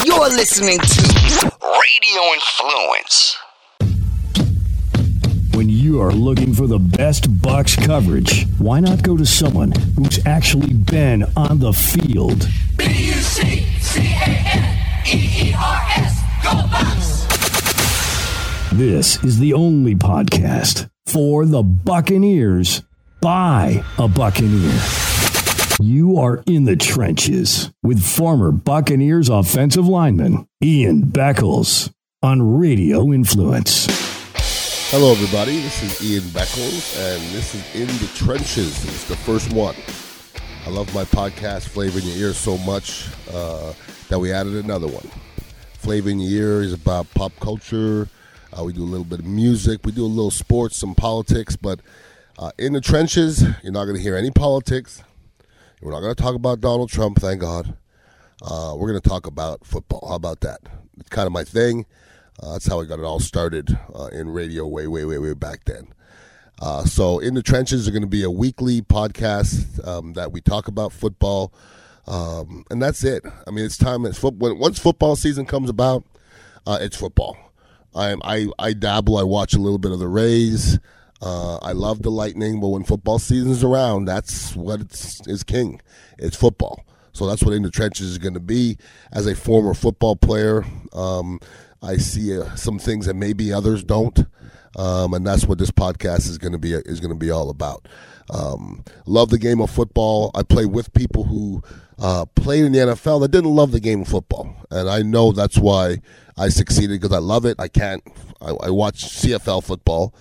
You're listening to Radio Influence. When you are looking for the best Bucks coverage, why not go to someone who's actually been on the field? BUCCANEERS, go Bucks! This is the only podcast for the Buccaneers by a Buccaneer. You are in the trenches with former Buccaneers offensive lineman Ian Beckles on Radio Influence. Hello, everybody. This is Ian Beckles, and this is In the Trenches. It's the first one. I love my podcast, Flavor in Your Ear, so much that we added another one. Flavor in Your Ear is about pop culture. We do a little bit of music. We do a little sports, some politics. But in the trenches, you're not going to hear any politics. We're not going to talk about Donald Trump, thank God. We're going to talk about football. How about that? It's kind of my thing. That's how I got it all started in radio way back then. So In the Trenches is going to be a weekly podcast that we talk about football. And that's it. I mean, it's time. Once football season comes about, it's football. I dabble. I watch a little bit of the Rays. I love the Lightning, but when football season's around, that's what is king. It's football. So that's what In the Trenches is going to be. As a former football player, I see some things that maybe others don't, and that's what this podcast is going to be all about. Love the game of football. I play with people who played in the NFL that didn't love the game of football, and I know that's why I succeeded, because I love it. I watch CFL football.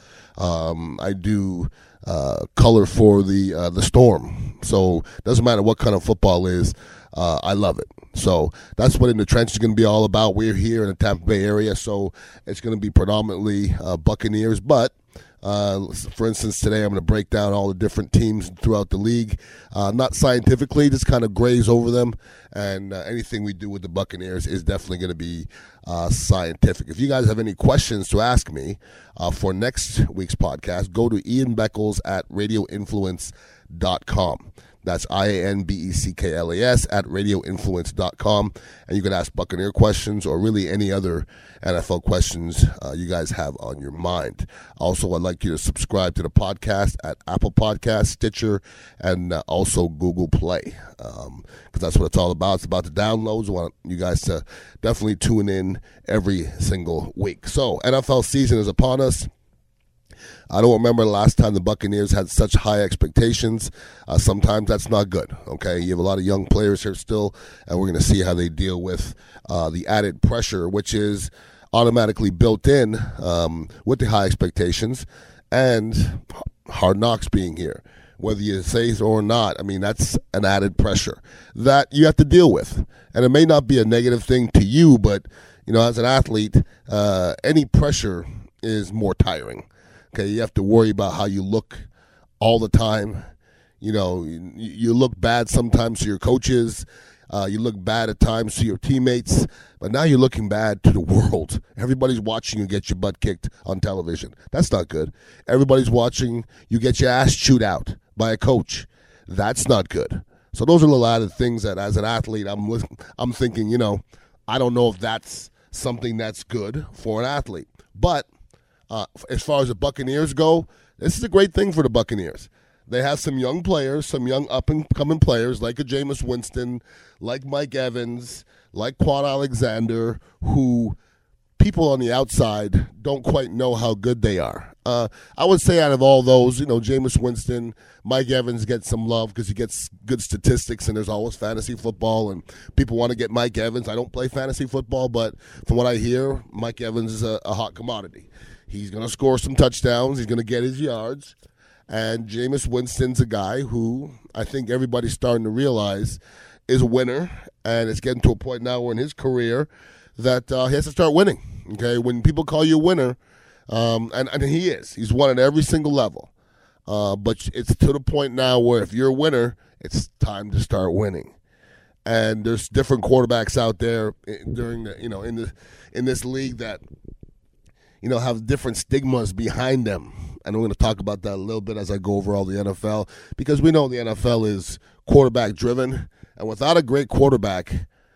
I do color for the Storm, so it doesn't matter what kind of football is. I love it. So that's what In the Trench is going to be all about. We're here in the Tampa Bay area, so it's going to be predominantly Buccaneers. But, for instance, today I'm going to break down all the different teams throughout the league. Not scientifically, just kind of graze over them. And anything we do with the Buccaneers is definitely going to be scientific. If you guys have any questions to ask me for next week's podcast, go to Ian Beckles at radioinfluence.com. That's IANBECKLAS at radioinfluence.com. And you can ask Buccaneer questions or really any other NFL questions you guys have on your mind. Also, I'd like you to subscribe to the podcast at Apple Podcasts, Stitcher, and also Google Play, because that's what it's all about. It's about the downloads. I want you guys to definitely tune in every single week. So, NFL season is upon us. I don't remember the last time the Buccaneers had such high expectations. Sometimes that's not good, okay? You have a lot of young players here still, and we're going to see how they deal with the added pressure, which is automatically built in with the high expectations and Hard Knocks being here. Whether you say so or not, I mean, that's an added pressure that you have to deal with. And it may not be a negative thing to you, but, you know, as an athlete, any pressure is more tiring. Okay, you have to worry about how you look all the time. You know, you look bad sometimes to your coaches. You look bad at times to your teammates. But now you're looking bad to the world. Everybody's watching you get your butt kicked on television. That's not good. Everybody's watching you get your ass chewed out by a coach. That's not good. So those are a lot of things that as an athlete, I'm thinking, you know, I don't know if that's something that's good for an athlete. But as far as the Buccaneers go, this is a great thing for the Buccaneers. They have some young players, some young up-and-coming players like a Jameis Winston, like Mike Evans, like Quan Alexander, who people on the outside don't quite know how good they are. I would say out of all those, you know, Jameis Winston, Mike Evans gets some love because he gets good statistics, and there's always fantasy football, and people want to get Mike Evans. I don't play fantasy football, but from what I hear, Mike Evans is a hot commodity. He's going to score some touchdowns. He's going to get his yards. And Jameis Winston's a guy who I think everybody's starting to realize is a winner. And it's getting to a point now where in his career that he has to start winning. Okay, when people call you a winner, and he is. He's won at every single level. But it's to the point now where if you're a winner, it's time to start winning. And there's different quarterbacks out there during the, you know, in this league that, you know, have different stigmas behind them. And I'm going to talk about that a little bit as I go over all the NFL, because we know the NFL is quarterback driven. And without a great quarterback,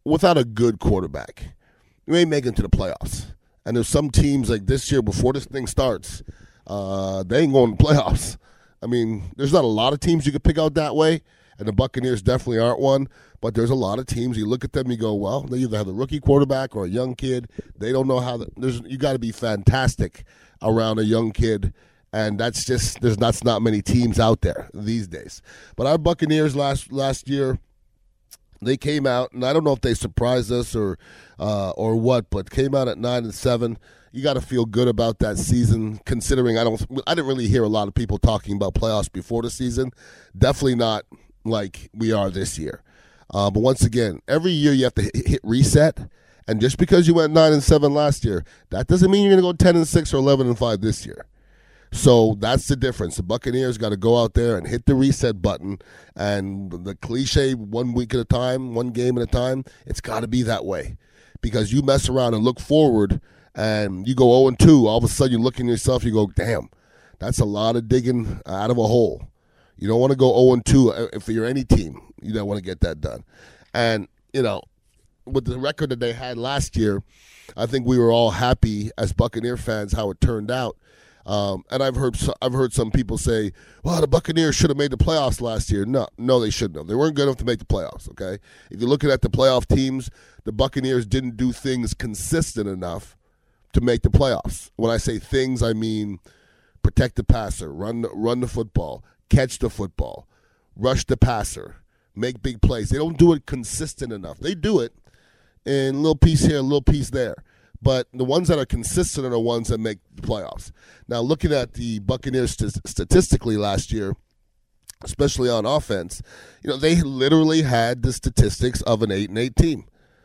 without a good quarterback, you ain't making it to the playoffs. And there's some teams like this year before this thing starts, they ain't going to playoffs. I mean, there's not a lot of teams you could pick out that way, and the Buccaneers definitely aren't one. But there's a lot of teams, you look at them, you go, well, they either have a rookie quarterback or a young kid. They don't know how you got to be fantastic around a young kid, and that's not many teams out there these days. But our Buccaneers last year, they came out, and I don't know if they surprised us or what, but came out at 9-7. You got to feel good about that season, considering I didn't really hear a lot of people talking about playoffs before the season. Definitely not like we are this year. But once again, every year you have to hit reset, and just because you went 9-7 last year, that doesn't mean you're going to go 10-6 or 11-5 this year. So that's the difference. The Buccaneers got to go out there and hit the reset button, and the cliche 1 week at a time, 1 game at a time, it's got to be that way. Because you mess around and look forward, and you go 0-2, all of a sudden you look in yourself, you go, damn, that's a lot of digging out of a hole. You don't want to go 0-2 if you're any team. You don't want to get that done. And, with the record that they had last year, I think we were all happy as Buccaneer fans how it turned out. And I've heard some people say, well, the Buccaneers should have made the playoffs last year. No, they shouldn't have. They weren't good enough to make the playoffs, okay? If you're looking at the playoff teams, the Buccaneers didn't do things consistent enough to make the playoffs. When I say things, I mean protect the passer, run the football, catch the football, rush the passer, make big plays. They don't do it consistent enough. They do it in a little piece here, a little piece there. But the ones that are consistent are the ones that make the playoffs. Now, looking at the Buccaneers statistically last year, especially on offense, they literally had the statistics of an 8-8 team.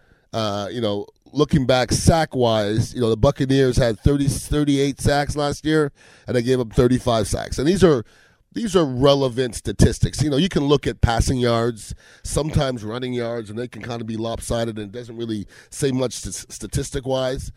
Looking back sack-wise, the Buccaneers had 38 sacks last year, and they gave up 35 sacks. And these are relevant statistics. You can look at passing yards, sometimes running yards, and they can kind of be lopsided, and it doesn't really say much statistic-wise.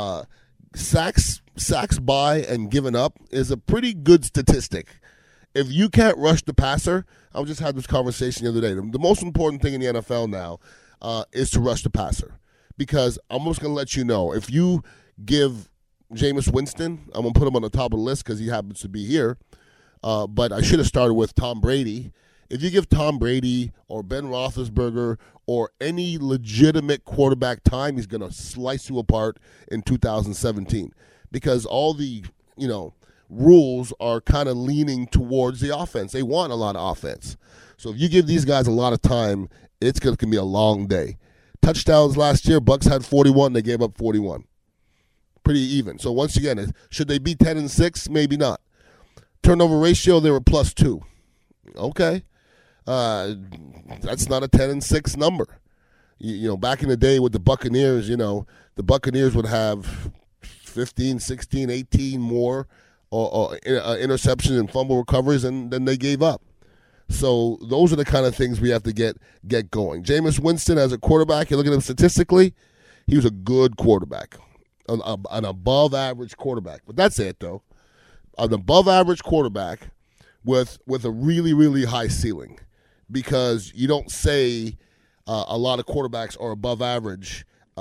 Sacks by and given up is a pretty good statistic. If you can't rush the passer, I just had this conversation the other day. The most important thing in the NFL now is to rush the passer, because I'm just going to let you know, if you give Jameis Winston, I'm going to put him on the top of the list because he happens to be here, but I should have started with Tom Brady. If you give Tom Brady or Ben Roethlisberger or any legitimate quarterback time, he's going to slice you apart in 2017, because all the, rules are kind of leaning towards the offense. They want a lot of offense. So if you give these guys a lot of time, it's going to be a long day. Touchdowns last year, Bucs had 41, they gave up 41. Pretty even. So once again, should they be 10-6? Maybe not. Turnover ratio, they were +2. Okay. That's not a 10-6 number. Back in the day with the Buccaneers, the Buccaneers would have 15, 16, 18 more interceptions and fumble recoveries than they gave up. So those are the kind of things we have to get going. Jameis Winston as a quarterback, you look at him statistically, he was a good quarterback, an above-average quarterback. But that's it, though. An above-average quarterback with a really, really high ceiling, because you don't say a lot of quarterbacks are above average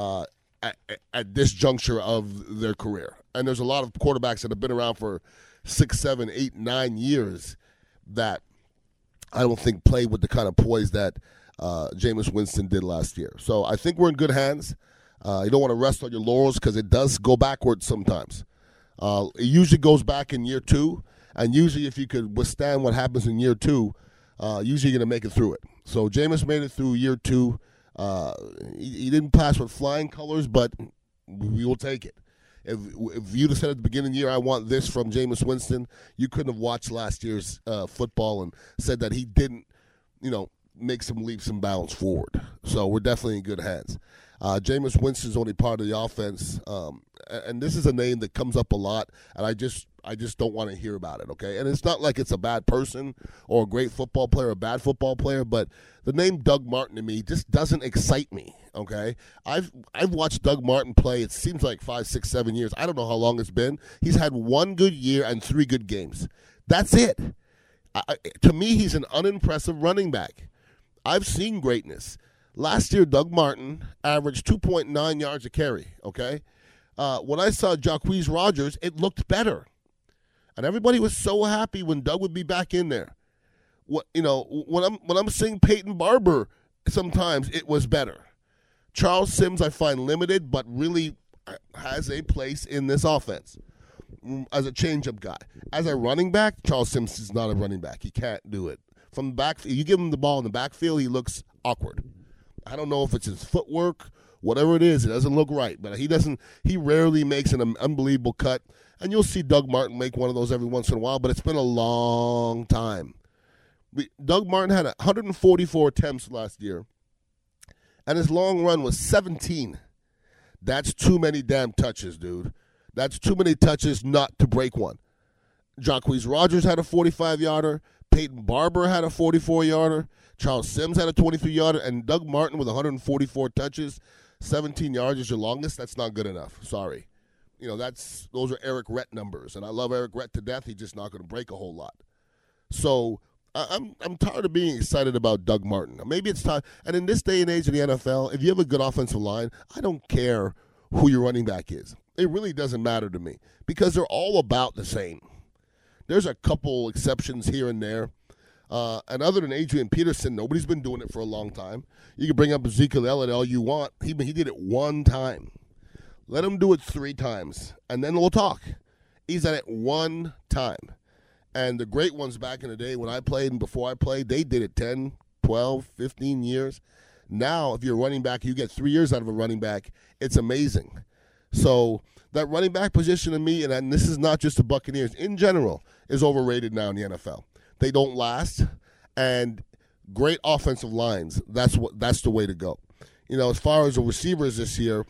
at this juncture of their career. And there's a lot of quarterbacks that have been around for 6, 7, 8, 9 years that I don't think played with the kind of poise that Jameis Winston did last year. So I think we're in good hands. You don't want to rest on your laurels, because it does go backwards sometimes. It usually goes back in year 2, and usually if you could withstand what happens in year 2, usually you're going to make it through it. So Jameis made it through year 2. He didn't pass with flying colors, but we will take it. If you'd have said at the beginning of the year, I want this from Jameis Winston, you couldn't have watched last year's football and said that he didn't, make some leaps and bounds forward. So we're definitely in good hands. Jameis Winston is only part of the offense, and this is a name that comes up a lot, and I just don't want to hear about it, okay? And it's not like it's a bad person or a great football player or a bad football player, but the name Doug Martin to me just doesn't excite me, okay? I've watched Doug Martin play, it seems like 5, 6, 7 years. I don't know how long it's been. He's had 1 good year and 3 good games. That's it. To me, he's an unimpressive running back. I've seen greatness. Last year, Doug Martin averaged 2.9 yards a carry, okay? When I saw Jacquizz Rodgers, it looked better. And everybody was so happy when Doug would be back in there. When I'm seeing Peyton Barber, sometimes it was better. Charles Sims I find limited, but really has a place in this offense as a change-up guy. As a running back, Charles Sims is not a running back. He can't do it. From the back, you give him the ball in the backfield, he looks awkward. I don't know if it's his footwork, whatever it is, it doesn't look right. But he rarely makes an unbelievable cut. And you'll see Doug Martin make one of those every once in a while, but it's been a long time. Doug Martin had 144 attempts last year, and his long run was 17. That's too many damn touches, dude. That's too many touches not to break one. Jacquizz Rodgers had a 45-yarder. Peyton Barber had a 44-yarder. Charles Sims had a 23-yarder. And Doug Martin with 144 touches, 17 yards is your longest. That's not good enough. Sorry. Those are Eric Rett numbers. And I love Eric Rett to death. He's just not going to break a whole lot. So I'm tired of being excited about Doug Martin. Maybe it's time. And in this day and age in the NFL, if you have a good offensive line, I don't care who your running back is. It really doesn't matter to me because they're all about the same. There's a couple exceptions here and there. And other than Adrian Peterson, nobody's been doing it for a long time. You can bring up Ezekiel Elliott all you want. He did it one time. Let him do it 3 times, and then we'll talk. He's done it one time. And the great ones back in the day when I played and before I played, they did it 10, 12, 15 years. Now, if you're a running back, you get 3 years out of a running back, it's amazing. So that running back position to me, and this is not just the Buccaneers, in general, is overrated now in the NFL. They don't last, and great offensive lines, that's the way to go. As far as the receivers this year,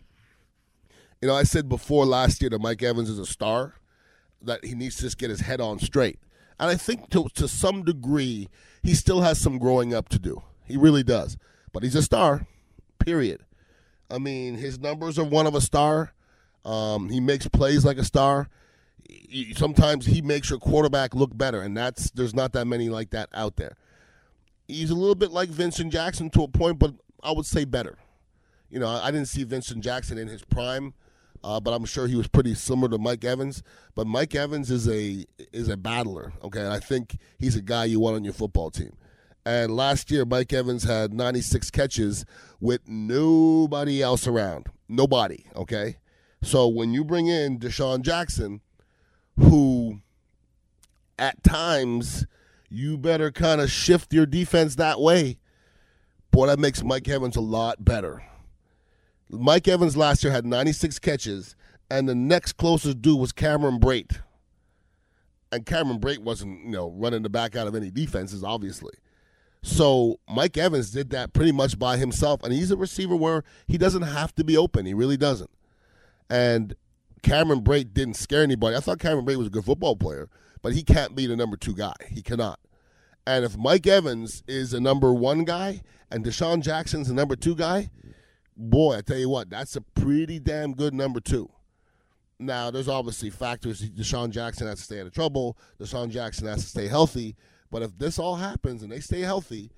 I said before last year that Mike Evans is a star, that he needs to just get his head on straight. And I think to some degree, he still has some growing up to do. He really does. But he's a star, period. I mean, his numbers are one of a star. He makes plays like a star. Sometimes he makes your quarterback look better, and there's not that many like that out there. He's a little bit like Vincent Jackson to a point, but I would say better. I didn't see Vincent Jackson in his prime, but I'm sure he was pretty similar to Mike Evans. But Mike Evans is a battler, okay? And I think he's a guy you want on your football team. And last year, Mike Evans had 96 catches with nobody else around. Nobody, okay? So when you bring in Deshaun Jackson, who at times you better kind of shift your defense that way, boy, that makes Mike Evans a lot better. Mike Evans last year had 96 catches, and the next closest dude was Cameron Brate. And Cameron Brate wasn't, running the back out of any defenses, obviously. So Mike Evans did that pretty much by himself, and he's a receiver where he doesn't have to be open. He really doesn't. And Cameron Brate didn't scare anybody. I thought Cameron Brate was a good football player, but he can't be the number 2 guy. He cannot. And if Mike Evans is a number 1 guy and Deshaun Jackson's a number 2 guy, boy, I tell you what, that's a pretty damn good number 2. Now, there's obviously factors. Deshaun Jackson has to stay out of trouble. Deshaun Jackson has to stay healthy. But if this all happens and they stay healthy,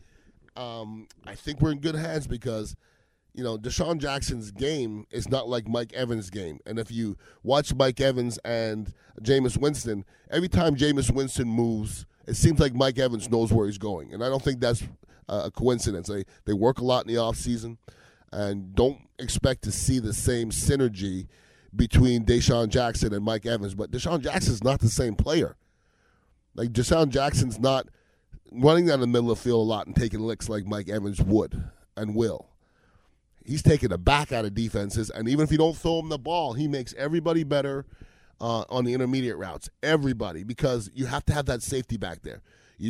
I think we're in good hands because, Deshaun Jackson's game is not like Mike Evans' game. And if you watch Mike Evans and Jameis Winston, every time Jameis Winston moves, it seems like Mike Evans knows where he's going. And I don't think that's a coincidence. They work a lot in the offseason. And don't expect to see the same synergy between Deshaun Jackson and Mike Evans. But Deshaun Jackson's not the same player. Like, Deshaun Jackson's not running down the middle of the field a lot and taking licks like Mike Evans would and will. He's taking the back out of defenses, and even if you don't throw him the ball, he makes everybody better on the intermediate routes. Everybody, because you have to have that safety back there.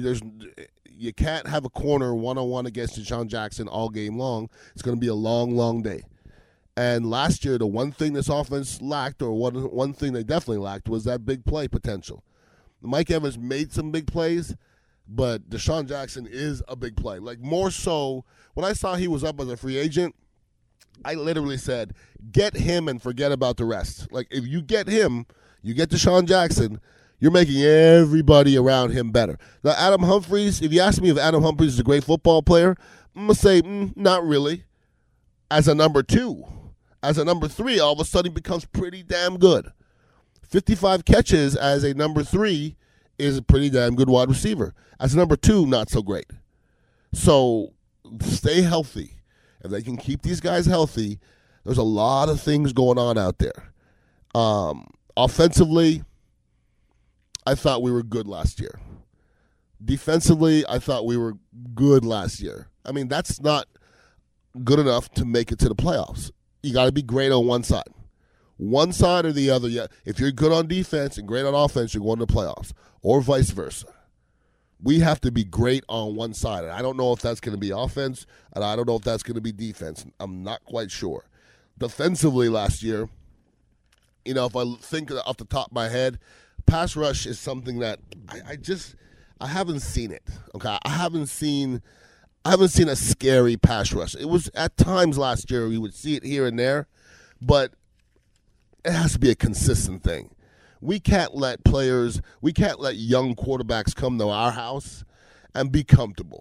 You can't have a corner one-on-one against Deshaun Jackson all game long. It's going to be a long, long day. And last year, the one thing this offense lacked, or one thing they definitely lacked, was that big play potential. Mike Evans made some big plays, but Deshaun Jackson is a big play. Like, more so, when I saw he was up as a free agent, I literally said, get him and forget about the rest. Like, if you get him, you get Deshaun Jackson, you're making everybody around him better. Now, Adam Humphries, if you ask me if Adam Humphries is a great football player, I'm going to say, not really. as a number 2. As a number 3, all of a sudden becomes pretty damn good. 55 catches as a number 3 is a pretty damn good wide receiver. As a number 2, not so great. So stay healthy. If they can keep these guys healthy, there's a lot of things going on out there. Offensively, I thought we were good last year. Defensively, I thought we were good last year. I mean, that's not good enough to make it to the playoffs. You got to be great on one side. One side or the other. Yeah, if you're good on defense and great on offense, you're going to the playoffs, or vice versa. We have to be great on one side. And I don't know if that's going to be offense, and I don't know if that's going to be defense. I'm not quite sure. Defensively last year, if I think off the top of my head, pass rush is something that I haven't seen it. Okay, I haven't seen a scary pass rush. It was at times last year we would see it here and there, but it has to be a consistent thing. We can't let young quarterbacks come to our house and be comfortable.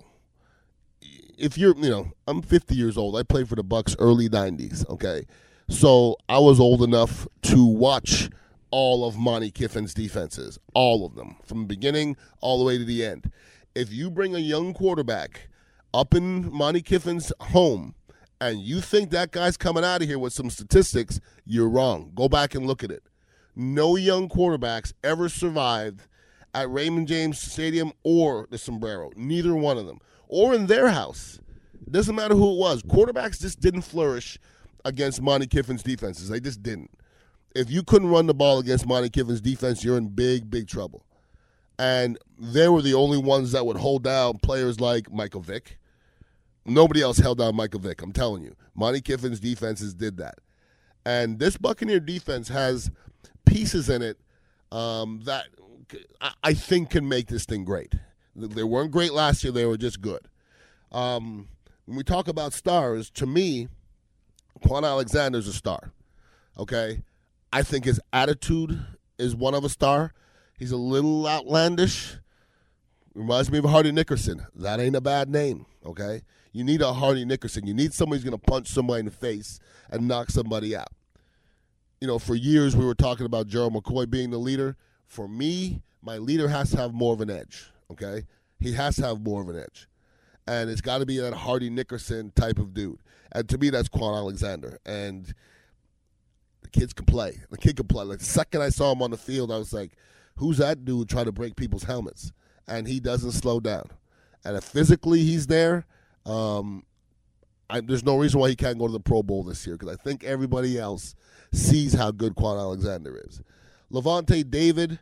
If you're, I'm 50 years old. I played for the Bucs early 90s, okay? So I was old enough to watch all of Monty Kiffin's defenses, all of them, from the beginning all the way to the end. If you bring a young quarterback up in Monty Kiffin's home and you think that guy's coming out of here with some statistics, you're wrong. Go back and look at it. No young quarterbacks ever survived at Raymond James Stadium or the Sombrero. Neither one of them. Or in their house. It doesn't matter who it was. Quarterbacks just didn't flourish against Monty Kiffin's defenses. They just didn't. If you couldn't run the ball against Monty Kiffin's defense, you're in big, big trouble. And they were the only ones that would hold down players like Michael Vick. Nobody else held down Michael Vick, I'm telling you. Monty Kiffin's defenses did that. And this Buccaneer defense has pieces in it that I think can make this thing great. They weren't great last year. They were just good. When we talk about stars, to me, Quan Alexander's a star. Okay? I think his attitude is one of a star. He's a little outlandish. Reminds me of Hardy Nickerson. That ain't a bad name, okay? You need a Hardy Nickerson. You need somebody who's going to punch somebody in the face and knock somebody out. For years we were talking about Gerald McCoy being the leader. For me, my leader has to have more of an edge, okay? He has to have more of an edge. And it's got to be that Hardy Nickerson type of dude. And to me, that's Quan Alexander. And the kids can play. The kid can play. Like the second I saw him on the field, I was like, who's that dude trying to break people's helmets? And he doesn't slow down. And if physically he's there, there's no reason why he can't go to the Pro Bowl this year, because I think everybody else sees how good Quan Alexander is. Lavonte David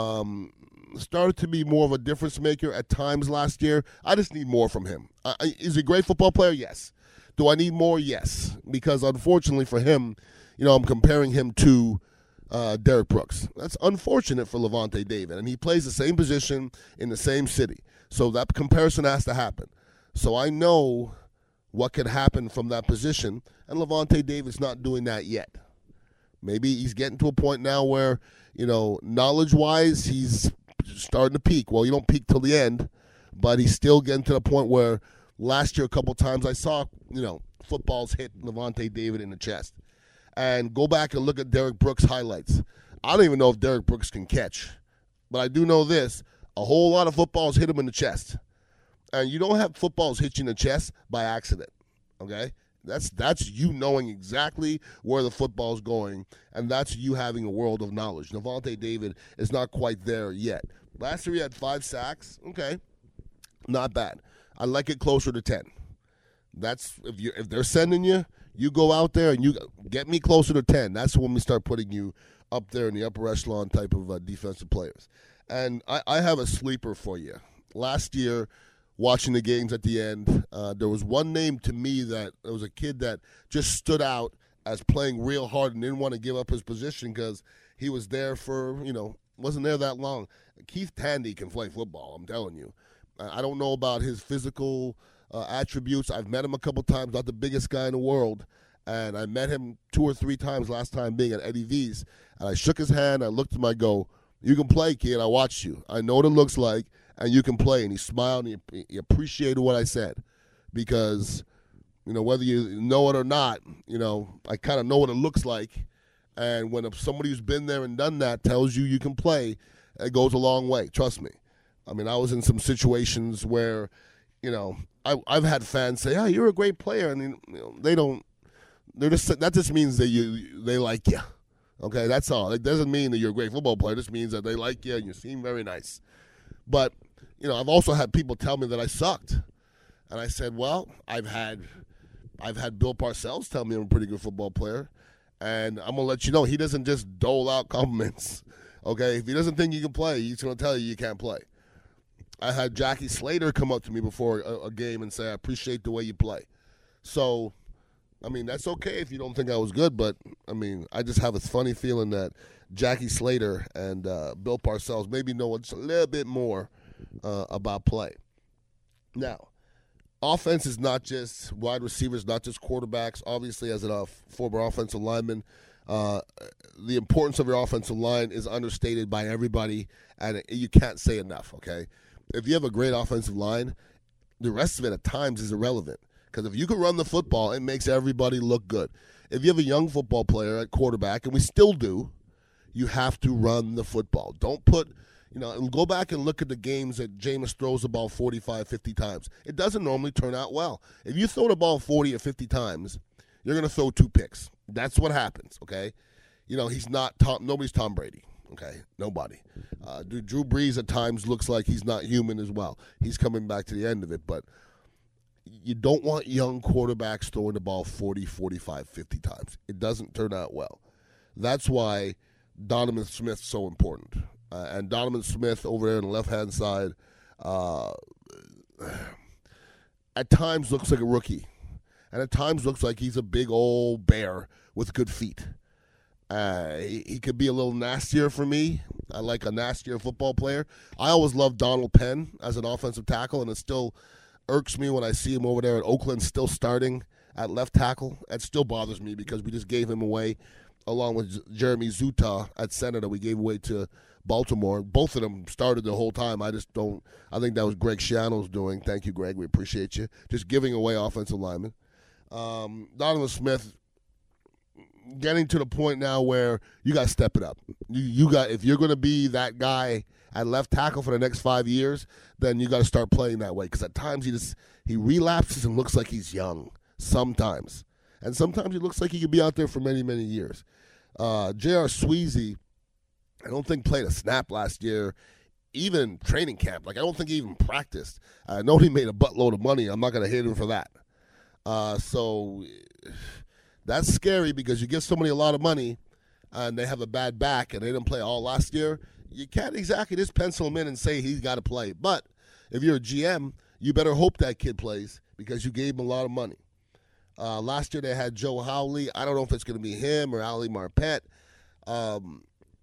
started to be more of a difference maker at times last year. I just need more from him. Is he a great football player? Yes. Do I need more? Yes. Because unfortunately for him, I'm comparing him to Derek Brooks. That's unfortunate for Lavonte David, and he plays the same position in the same city. So that comparison has to happen. So I know what could happen from that position, and Lavonte David's not doing that yet. Maybe he's getting to a point now where, knowledge-wise, he's starting to peak. Well, you don't peak till the end, but he's still getting to the point where last year a couple times I saw, footballs hit Lavonte David in the chest. And go back and look at Derek Brooks' highlights. I don't even know if Derek Brooks can catch. But I do know this. A whole lot of footballs hit him in the chest. And you don't have footballs hit you in the chest by accident. Okay? That's you knowing exactly where the football's going, and that's you having a world of knowledge. Lavonte David is not quite there yet. Last year he had 5 sacks. Okay. Not bad. I like it closer to 10. That's if they're sending you, you go out there and you get me closer to 10. That's when we start putting you up there in the upper echelon type of defensive players. And I have a sleeper for you. Last year, watching the games at the end, there was one name to me that there was a kid that just stood out as playing real hard and didn't want to give up his position because he was there for, wasn't there that long. Keith Tandy can play football, I'm telling you. I don't know about his physical attributes. I've met him a couple times, not the biggest guy in the world, and I met him 2 or 3 times last time being at Eddie V's, and I shook his hand, I looked at him, I go, you can play, kid, I watched you. I know what it looks like, and you can play. And he smiled, and he appreciated what I said, because Whether you know it or not, I kind of know what it looks like. And when somebody who's been there and done that tells you you can play, it goes a long way. Trust me. I was in some situations where, I've had fans say, "Oh, you're a great player," and they don't. That just means that they like you. Okay, that's all. It doesn't mean that you're a great football player. It just means that they like you and you seem very nice. But I've also had people tell me that I sucked, and I said, "Well, I've had Bill Parcells tell me I'm a pretty good football player, and I'm gonna let you know he doesn't just dole out compliments. Okay, if he doesn't think you can play, he's gonna tell you can't play." I had Jackie Slater come up to me before a game and say, "I appreciate the way you play." So, that's okay if you don't think I was good, but, I just have a funny feeling that Jackie Slater and Bill Parcells maybe know just a little bit more about play. Now, offense is not just wide receivers, not just quarterbacks. Obviously, as a former offensive lineman, the importance of your offensive line is understated by everybody, and you can't say enough, okay? If you have a great offensive line, the rest of it at times is irrelevant. Because if you can run the football, it makes everybody look good. If you have a young football player at quarterback, and we still do, you have to run the football. Don't put, and go back and look at the games that Jameis throws the ball 45, 50 times. It doesn't normally turn out well. If you throw the ball 40 or 50 times, you're going to throw 2 picks. That's what happens, okay? He's not nobody's Tom Brady. Okay, nobody. Drew Brees at times looks like he's not human as well. He's coming back to the end of it, but you don't want young quarterbacks throwing the ball 40, 45, 50 times. It doesn't turn out well. That's why Donovan Smith's so important. And Donovan Smith over there on the left-hand side at times looks like a rookie. And at times looks like he's a big old bear with good feet. He could be a little nastier for me. I like a nastier football player. I always loved Donald Penn as an offensive tackle, and it still irks me when I see him over there at Oakland still starting at left tackle. It still bothers me because we just gave him away along with Jeremy Zuta at center that we gave away to Baltimore. Both of them started the whole time. I think that was Greg Schiano's doing. Thank you, Greg. We appreciate you. Just giving away offensive linemen. Donovan Smith getting to the point now where you got to step it up. If you're going to be that guy at left tackle for the next 5 years, then you got to start playing that way. Because at times he relapses and looks like he's young. Sometimes, and sometimes he looks like he could be out there for many, many years. J.R. Sweezy, I don't think played a snap last year, even training camp. I don't think he even practiced. I know he made a buttload of money. I'm not going to hit him for that. So that's scary because you give somebody a lot of money and they have a bad back and they didn't play all last year. You can't exactly just pencil him in and say he's got to play. But if you're a GM, you better hope that kid plays because you gave him a lot of money. Last year they had Joe Howley. I don't know if it's going to be him or Ali Marpet. Ali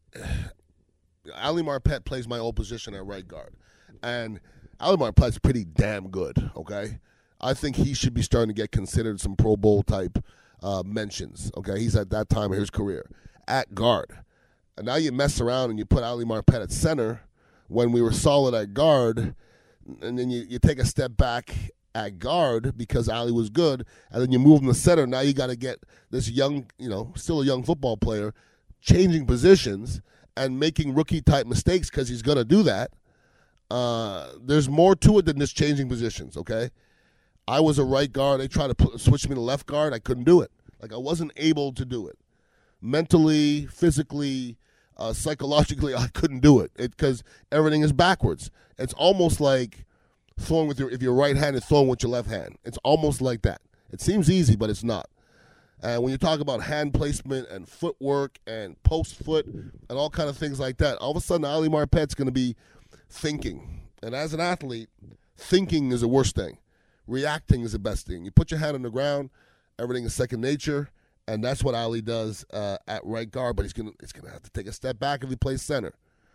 Marpet plays my old position at right guard. And Ali Marpet's pretty damn good, okay? I think he should be starting to get considered some Pro Bowl type mentions, okay? He's at that time of his career. At guard. And now you mess around and you put Ali Marpet at center when we were solid at guard, and then you take a step back at guard because Ali was good, and then you move him to center. Now you got to get this young, still a young football player, changing positions and making rookie-type mistakes because he's going to do that. There's more to it than just changing positions, okay? I was a right guard. They tried to switch me to left guard. I couldn't do it. I wasn't able to do it. Mentally, physically, psychologically, I couldn't do it because everything is backwards. It's almost like throwing if you're right-handed, throwing with your left hand. It's almost like that. It seems easy, but it's not. And when you talk about hand placement and footwork and post foot and all kind of things like that, all of a sudden Ali Marpet's going to be thinking. And as an athlete, thinking is the worst thing. Reacting is the best thing. You put your hand on the ground, everything is second nature, and that's what Ali does at right guard. But he's gonna have to take a step back if he plays center.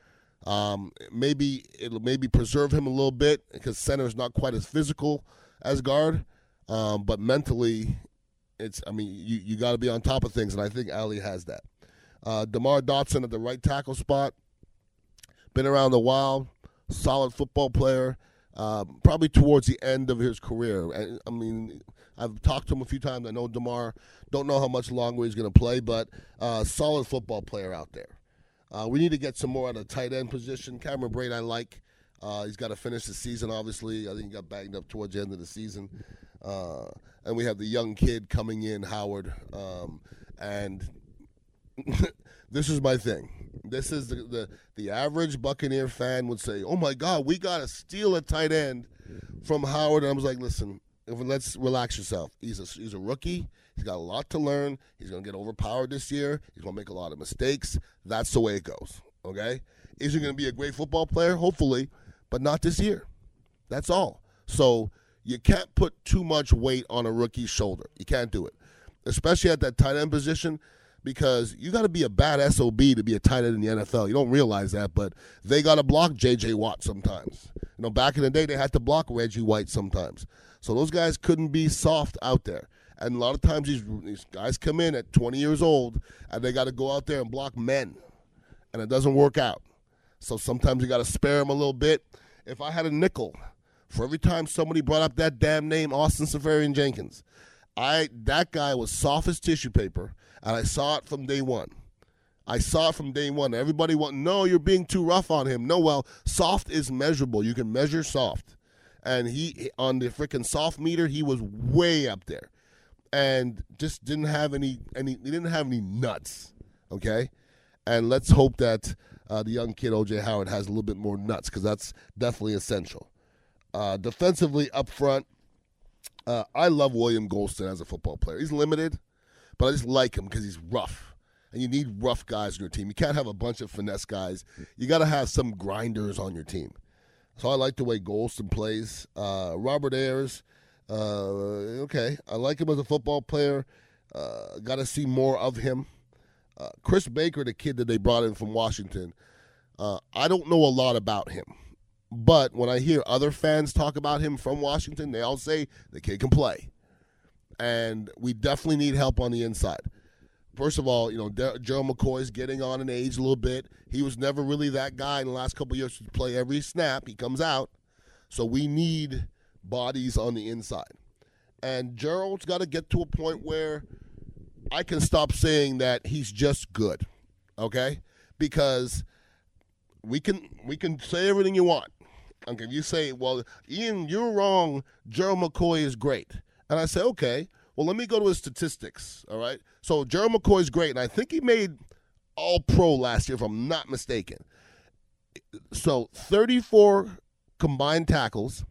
Maybe it'll preserve him a little bit because center is not quite as physical as guard, but mentally, you got to be on top of things, and I think Ali has that. DeMar Dotson at the right tackle spot, been around a while, solid football player. Probably towards the end of his career. I'm I've talked to him a few times. I know DeMar. Don't know how much longer he's going to play, but solid football player out there. We need to get some more at a tight end position. Cameron Brate I like. He's got to finish the season, obviously. I think he got banged up towards the end of the season. And we have the young kid coming in, Howard. And this is my thing. This is the average Buccaneer fan would say, oh, my God, we got to steal a tight end from Howard. And I was like, listen, let's relax yourself. He's a rookie. He's got a lot to learn. He's going to get overpowered this year. He's going to make a lot of mistakes. That's the way it goes, okay? Is he going to be a great football player? Hopefully, but not this year. That's all. So you can't put too much weight on a rookie's shoulder. You can't do it, especially at that tight end position, because you got to be a bad SOB to be a tight end in the NFL. You don't realize that, but they got to block J.J. Watt sometimes. You know, back in the day, they had to block Reggie White sometimes. So those guys couldn't be soft out there. And a lot of times these guys come in at 20 years old, and they got to go out there and block men, and it doesn't work out. So sometimes you got to spare them a little bit. If I had a nickel for every time somebody brought up that damn name, Austin Seferian-Jenkins, that guy was soft as tissue paper, and I saw it from day one. Everybody no, you're being too rough on him. No, well, soft is measurable. You can measure soft. And he on the freaking soft meter, he was way up there. And just didn't have any nuts, okay? And let's hope that the young kid, O.J. Howard, has a little bit more nuts, because that's definitely essential. Defensively up front, I love William Golston as a football player. He's limited, but I just like him because he's rough. And you need rough guys on your team. You can't have a bunch of finesse guys. You got to have some grinders on your team. So I like the way Golston plays. Robert Ayers, okay. I like him as a football player. Got to see more of him. Chris Baker, the kid that they brought in from Washington, I don't know a lot about him. But when I hear other fans talk about him from Washington, they all say the kid can play. And we definitely need help on the inside. First of all, Gerald McCoy's getting on in age a little bit. He was never really that guy in the last couple of years to play every snap. He comes out. So we need bodies on the inside. And Gerald's got to get to a point where I can stop saying that he's just good, okay? Because we can say everything you want. Okay, if you say, well, Ian, you're wrong, Gerald McCoy is great. And I say, okay, well, let me go to his statistics, all right? So Gerald McCoy is great, and I think he made All-Pro last year, if I'm not mistaken. So 34 combined tackles,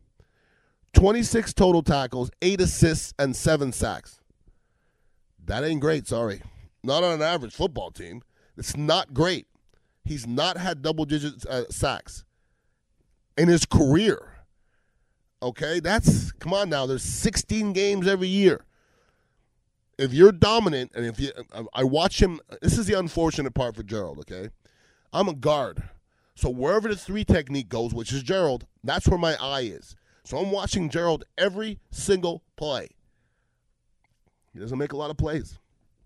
26 total tackles, 8 assists, and 7 sacks. That ain't great, sorry. Not on an average football team. It's not great. He's not had double-digit sacks in his career. Okay? Come on now, there's 16 games every year. If you're dominant, and I watch him, this is the unfortunate part for Gerald, okay? I'm a guard. So wherever the 3 technique goes, which is Gerald, that's where my eye is. So I'm watching Gerald every single play. He doesn't make a lot of plays.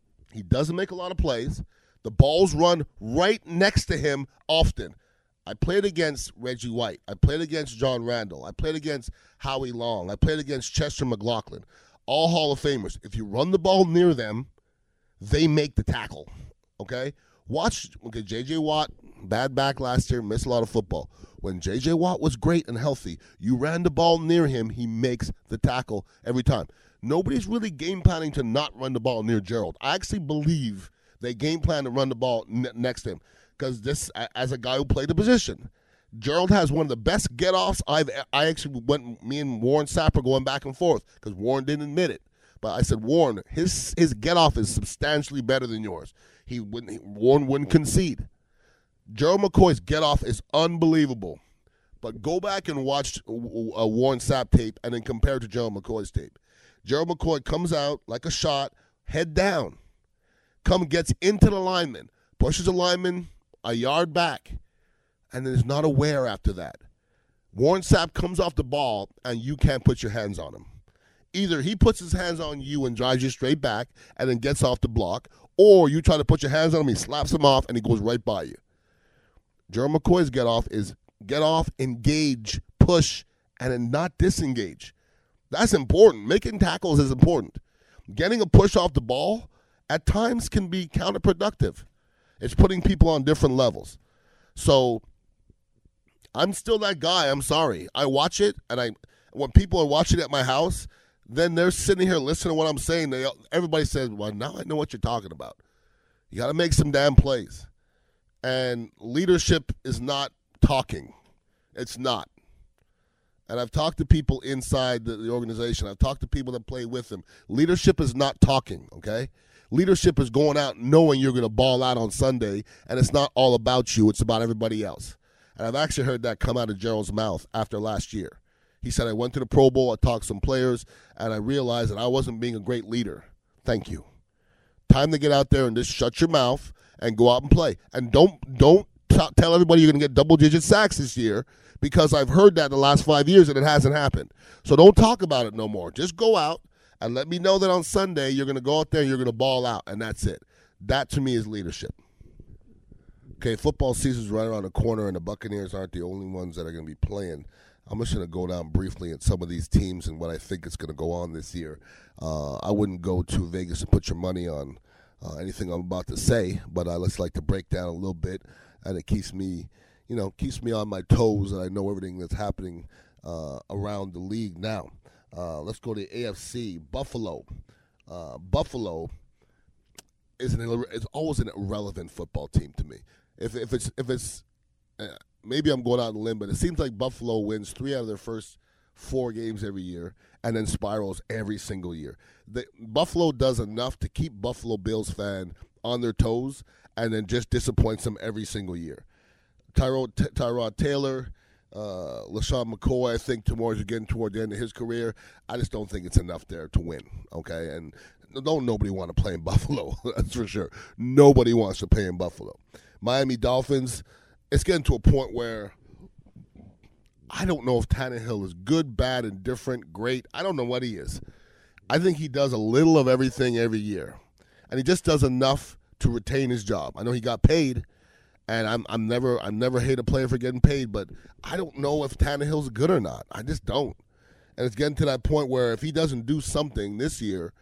The balls run right next to him often. I played against Reggie White. I played against John Randall. I played against Howie Long. I played against Chester McLaughlin. All Hall of Famers. If you run the ball near them, they make the tackle. Okay? J.J. Watt, bad back last year, missed a lot of football. When J.J. Watt was great and healthy, you ran the ball near him, he makes the tackle every time. Nobody's really game planning to not run the ball near Gerald. I actually believe they game plan to run the ball next to him, because this, as a guy who played the position, Gerald has one of the best get-offs me and Warren Sapp are going back and forth, because Warren didn't admit it. But I said, Warren, his get-off is substantially better than yours. Warren wouldn't concede. Gerald McCoy's get-off is unbelievable. But go back and watch Warren Sapp tape and then compare it to Gerald McCoy's tape. Gerald McCoy comes out like a shot, head down, gets into the lineman, pushes the lineman a yard back, and then is not aware after that. Warren Sapp comes off the ball, and you can't put your hands on him. Either he puts his hands on you and drives you straight back and then gets off the block, or you try to put your hands on him, he slaps him off, and he goes right by you. Gerald McCoy's get off is get off, engage, push, and then not disengage. That's important. Making tackles is important. Getting a push off the ball at times can be counterproductive. It's putting people on different levels. So I'm still that guy. I'm sorry. I watch it, and when people are watching at my house, then they're sitting here listening to what I'm saying. Everybody says, well, now I know what you're talking about. You got to make some damn plays. And leadership is not talking. It's not. And I've talked to people inside the organization. I've talked to people that play with them. Leadership is not talking, okay? Leadership is going out knowing you're going to ball out on Sunday, and it's not all about you. It's about everybody else. And I've actually heard that come out of Gerald's mouth after last year. He said, I went to the Pro Bowl, I talked to some players, and I realized that I wasn't being a great leader. Thank you. Time to get out there and just shut your mouth and go out and play. And don't tell everybody you're going to get double-digit sacks this year, because I've heard that in the last 5 years and it hasn't happened. So don't talk about it no more. Just go out and let me know that on Sunday you're going to go out there and you're going to ball out, and that's it. That, to me, is leadership. Okay, football season's right around the corner, and the Buccaneers aren't the only ones that are going to be playing. I'm just going to go down briefly at some of these teams and what I think is going to go on this year. I wouldn't go to Vegas and put your money on anything I'm about to say, but I just like to break down a little bit, and it keeps me on my toes, and I know everything that's happening around the league now. Let's go to AFC. Buffalo. Buffalo is always an irrelevant football team to me. If it's maybe I'm going out on a limb, but it seems like Buffalo wins 3 out of their first 4 games every year and then spirals every single year. Buffalo does enough to keep Buffalo Bills fan on their toes and then just disappoints them every single year. Tyrod Taylor, LaShawn McCoy, I think tomorrow's getting toward the end of his career. I just don't think it's enough there to win, okay? And nobody want to play in Buffalo, that's for sure. Nobody wants to play in Buffalo. Miami Dolphins, it's getting to a point where I don't know if Tannehill is good, bad, indifferent, great. I don't know what he is. I think he does a little of everything every year, and he just does enough to retain his job. I know he got paid, and I'm never hate a player for getting paid, but I don't know if Tannehill's good or not. I just don't. And it's getting to that point where if he doesn't do something this year,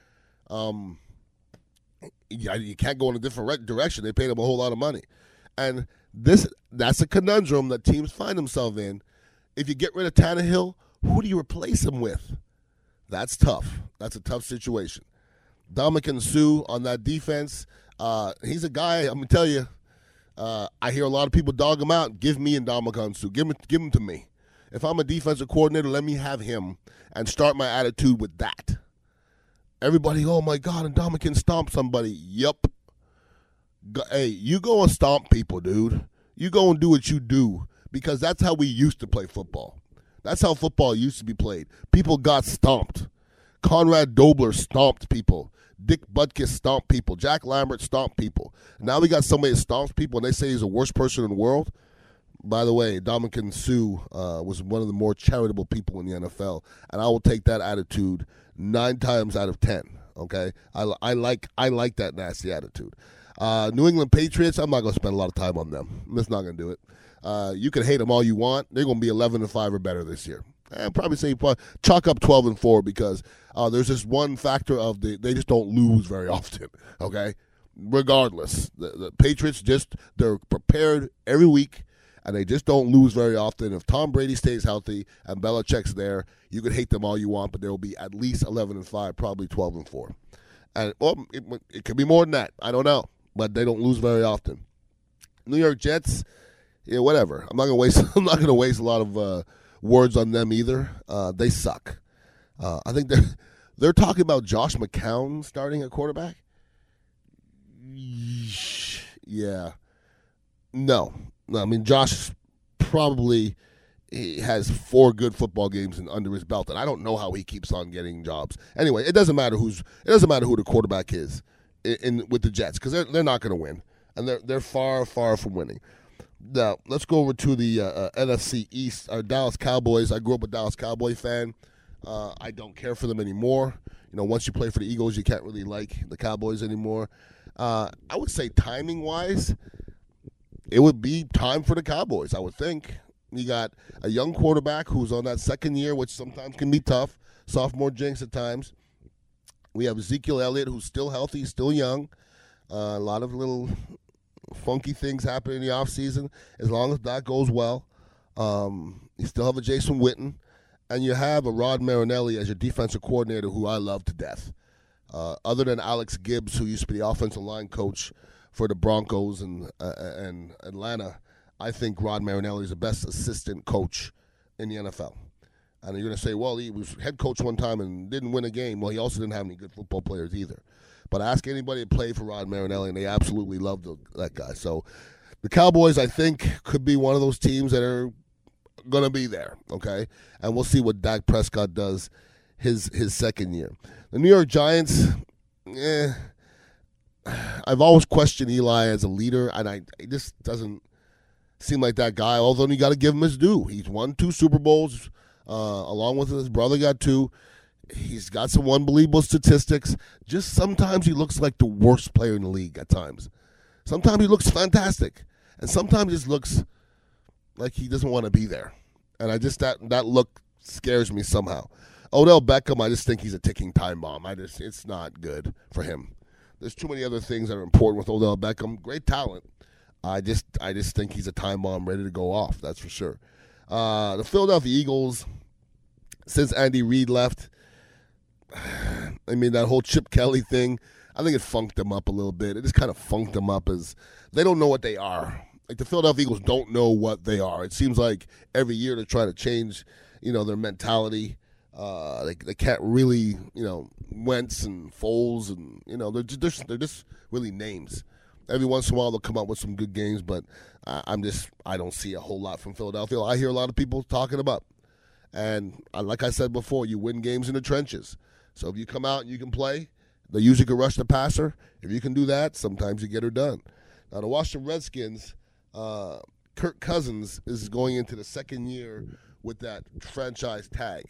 you can't go in a different direction. They paid him a whole lot of money. And that's a conundrum that teams find themselves in. If you get rid of Tannehill, who do you replace him with? That's tough. That's a tough situation. Ndamukong Suh on that defense, he's a guy, I'm going to tell you, I hear a lot of people dog him out. Give me Ndamukong Suh. Give him to me. If I'm a defensive coordinator, let me have him and start my attitude with that. Everybody, oh, my God, Ndamukong stomped somebody. Yep. Hey, you go and stomp people, dude. You go and do what you do, because that's how we used to play football. That's how football used to be played. People got stomped. Conrad Dobler stomped people. Dick Butkus stomped people. Jack Lambert stomped people. Now we got somebody that stomps people, and they say he's the worst person in the world. By the way, Ndamukong Suh was one of the more charitable people in the NFL, and I will take that attitude 9 times out of 10. Okay, I like that nasty attitude. New England Patriots, I'm not going to spend a lot of time on them. I'm just not going to do it. You can hate them all you want. They're going to be 11-5 or better this year. I'd probably say chalk up 12-4 because there's this one factor of they just don't lose very often, okay? Regardless, the Patriots they're prepared every week, and they just don't lose very often. If Tom Brady stays healthy and Belichick's there, you can hate them all you want, but they'll be at least 11-5, probably 12-4. And it could be more than that. I don't know, but they don't lose very often. New York Jets, whatever. I'm not going to waste a lot of words on them either. They suck. I think they're talking about Josh McCown starting at quarterback. Yeah. No. I mean, Josh probably has 4 good football games under his belt, and I don't know how he keeps on getting jobs. Anyway, it doesn't matter who the quarterback is with the Jets, because they're not going to win, and they're far, far from winning. Now, let's go over to the NFC East, our Dallas Cowboys. I grew up a Dallas Cowboy fan. I don't care for them anymore. Once you play for the Eagles, you can't really like the Cowboys anymore. I would say timing-wise, it would be time for the Cowboys, I would think. You got a young quarterback who's on that second year, which sometimes can be tough. sophomore jinx at times. We have Ezekiel Elliott, who's still healthy, still young. A lot of little funky things happen in the offseason. As long as that goes well, you still have a Jason Witten, and you have a Rod Marinelli as your defensive coordinator, who I love to death. Other than Alex Gibbs, who used to be the offensive line coach for the Broncos and Atlanta, I think Rod Marinelli is the best assistant coach in the NFL. And you're going to say, well, he was head coach one time and didn't win a game. Well, he also didn't have any good football players either. But ask anybody that played for Rod Marinelli, and they absolutely loved that guy. So the Cowboys, I think, could be one of those teams that are going to be there, okay? And we'll see what Dak Prescott does his second year. The New York Giants, I've always questioned Eli as a leader, and he just doesn't seem like that guy, although you got to give him his due. He's won 2 Super Bowls. Along with his brother got 2. He's got some unbelievable statistics. Just sometimes he looks like the worst player in the league at times. Sometimes he looks fantastic. And sometimes he just looks like he doesn't want to be there. And I just, that look scares me somehow. Odell Beckham, I just think he's a ticking time bomb. It's not good for him. There's too many other things that are important with Odell Beckham. Great talent. I just think he's a time bomb ready to go off. That's for sure. The Philadelphia Eagles, since Andy Reid left, I mean, that whole Chip Kelly thing, I think it funked them up a little bit. It just kind of funked them up as they don't know what they are. Like, the Philadelphia Eagles don't know what they are. It seems like every year they're trying to change, their mentality. They can't really, Wentz and Foles, and, they're just really names. Every once in a while they'll come up with some good games, but I don't see a whole lot from Philadelphia. I hear a lot of people talking about. And like I said before, you win games in the trenches. So if you come out and you can play, they usually can rush the passer. If you can do that, sometimes you get her done. Now, the Washington Redskins, Kirk Cousins is going into the second year with that franchise tag.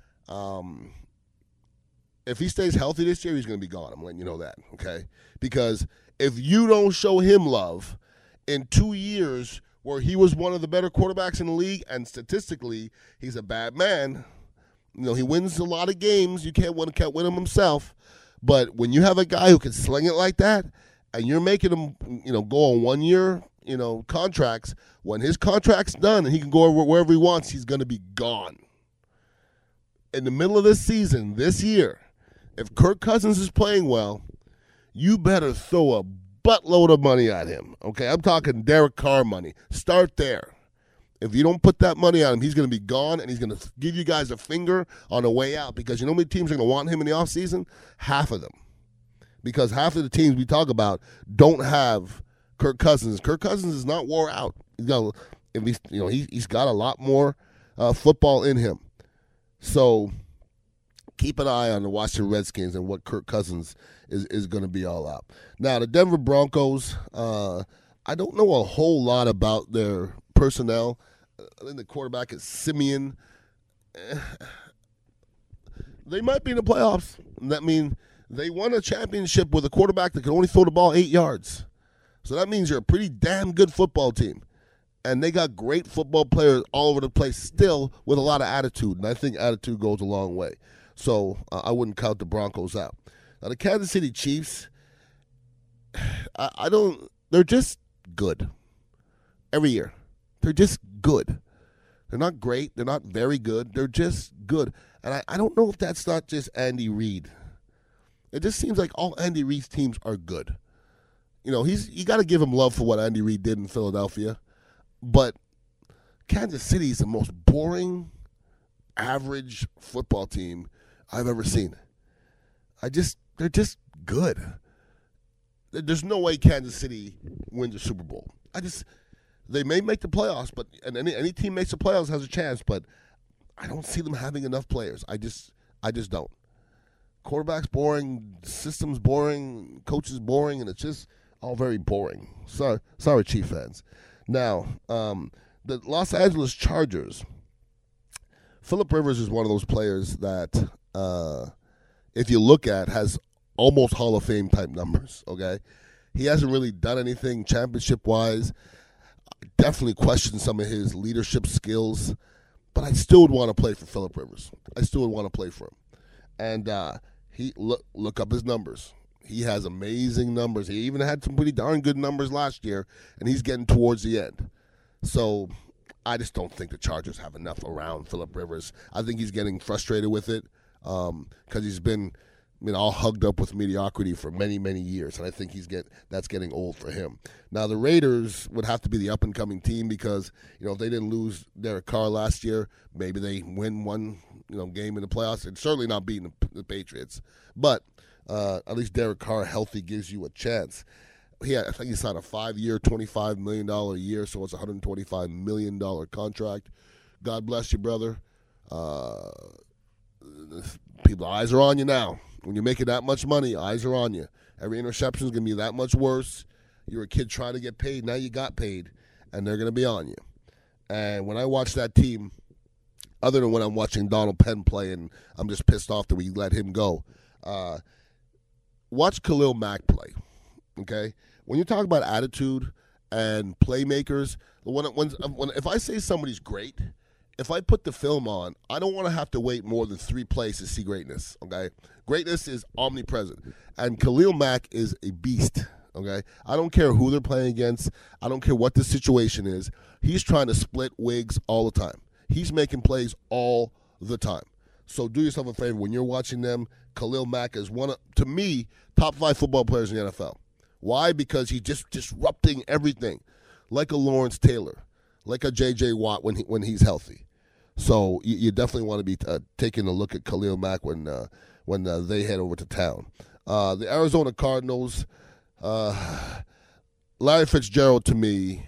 If he stays healthy this year, he's going to be gone. I'm letting you know that, okay? Because if you don't show him love in 2 years where he was one of the better quarterbacks in the league, and statistically he's a bad man, he wins a lot of games. You can't win him himself. But when you have a guy who can sling it like that, and you're making him, go on 1 year, contracts, when his contract's done and he can go wherever he wants, he's going to be gone. In the middle of this season, this year, if Kirk Cousins is playing well, you better throw a buttload of money at him, okay? I'm talking Derek Carr money. Start there. If you don't put that money on him, he's going to be gone, and he's going to give you guys a finger on the way out, because you know how many teams are going to want him in the offseason? Half of them. Because half of the teams we talk about don't have Kirk Cousins. Kirk Cousins is not wore out. He's got a lot more football in him. So keep an eye on the Washington Redskins and what Kirk Cousins is going to be all out. Now, the Denver Broncos, I don't know a whole lot about their personnel. I think the quarterback is Simeon. They might be in the playoffs. That means they won a championship with a quarterback that can only throw the ball 8 yards. So that means you're a pretty damn good football team. And they got great football players all over the place still with a lot of attitude. And I think attitude goes a long way. So I wouldn't count the Broncos out. Now, the Kansas City Chiefs, they're just good. Every year. They're just good. They're not great. They're not very good. They're just good. And I don't know if that's not just Andy Reid. It just seems like all Andy Reid's teams are good. You got to give him love for what Andy Reid did in Philadelphia. But Kansas City is the most boring, average football team I've ever seen. They're just good. There's no way Kansas City wins a Super Bowl. They may make the playoffs, and any team makes the playoffs has a chance, but I don't see them having enough players. I just don't. Quarterback's boring, system's boring, coach is boring, and it's just all very boring. Sorry, Chief fans. Now, the Los Angeles Chargers, Phillip Rivers is one of those players that, if you look at, has almost Hall of Fame type numbers, okay? He hasn't really done anything championship-wise. I definitely question some of his leadership skills, but I still would want to play for Phillip Rivers. I still would want to play for him. And he look up his numbers. He has amazing numbers. He even had some pretty darn good numbers last year, and he's getting towards the end. So I just don't think the Chargers have enough around Phillip Rivers. I think he's getting frustrated with it because he's been all hugged up with mediocrity for many, many years, and I think that's getting old for him. Now, the Raiders would have to be the up-and-coming team because, if they didn't lose Derek Carr last year, maybe they win one game in the playoffs. It's certainly not beating the Patriots. But at least Derek Carr healthy gives you a chance. I think he signed a 5-year, $25 million a year, so it's a $125 million contract. God bless you, brother. People's eyes are on you now. When you're making that much money, eyes are on you. Every interception is going to be that much worse. You're a kid trying to get paid. Now you got paid, and they're going to be on you. And when I watch that team, other than when I'm watching Donald Penn play and I'm just pissed off that we let him go, watch Khalil Mack play, okay? When you talk about attitude and playmakers, if I say somebody's great, if I put the film on, I don't want to have to wait more than 3 plays to see greatness, okay? Greatness is omnipresent, and Khalil Mack is a beast, okay? I don't care who they're playing against. I don't care what the situation is. He's trying to split wigs all the time. He's making plays all the time. So do yourself a favor. When you're watching them, Khalil Mack is to me, top 5 football players in the NFL. Why? Because he's just disrupting everything, like a Lawrence Taylor, like a J.J. Watt when he's healthy. So you definitely want to be taking a look at Khalil Mack when they head over to town. The Arizona Cardinals, Larry Fitzgerald to me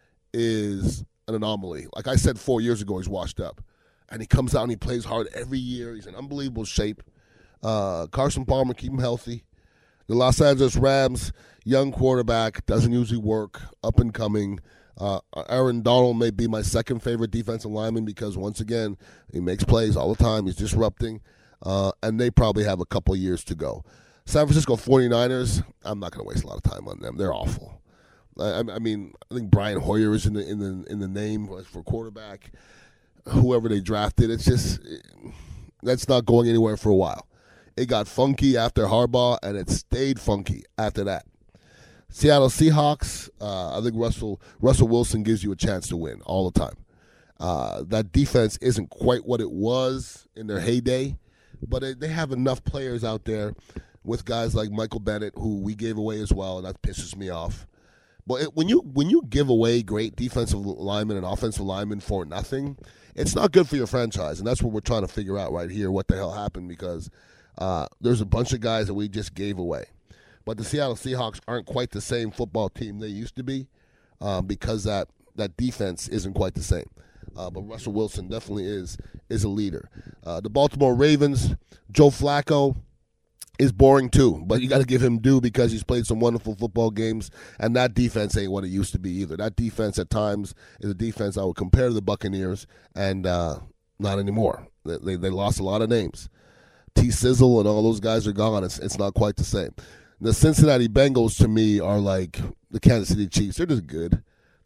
is an anomaly. Like I said 4 years ago, he's washed up. And he comes out and he plays hard every year. He's in unbelievable shape. Carson Palmer, keep him healthy. The Los Angeles Rams, young quarterback, doesn't usually work, up and coming. Aaron Donald may be my second favorite defensive lineman because, once again, he makes plays all the time. He's disrupting. And they probably have a couple years to go. San Francisco 49ers, I'm not going to waste a lot of time on them. They're awful. I think Brian Hoyer is in the name for quarterback. Whoever they drafted, it's just that's not going anywhere for a while. It got funky after Harbaugh, and it stayed funky after that. Seattle Seahawks, I think Russell Wilson gives you a chance to win all the time. That defense isn't quite what it was in their heyday, but they have enough players out there with guys like Michael Bennett, who we gave away as well, and that pisses me off. But when you give away great defensive linemen and offensive linemen for nothing, it's not good for your franchise, and that's what we're trying to figure out right here, what the hell happened, because there's a bunch of guys that we just gave away. But the Seattle Seahawks aren't quite the same football team they used to be because that defense isn't quite the same. But Russell Wilson definitely is a leader. The Baltimore Ravens, Joe Flacco is boring too, but you got to give him due because he's played some wonderful football games, and that defense ain't what it used to be either. That defense at times is a defense I would compare to the Buccaneers, and not anymore. They lost a lot of names. T-Sizzle and all those guys are gone. It's not quite the same. The Cincinnati Bengals, to me, are like the Kansas City Chiefs. They're just good.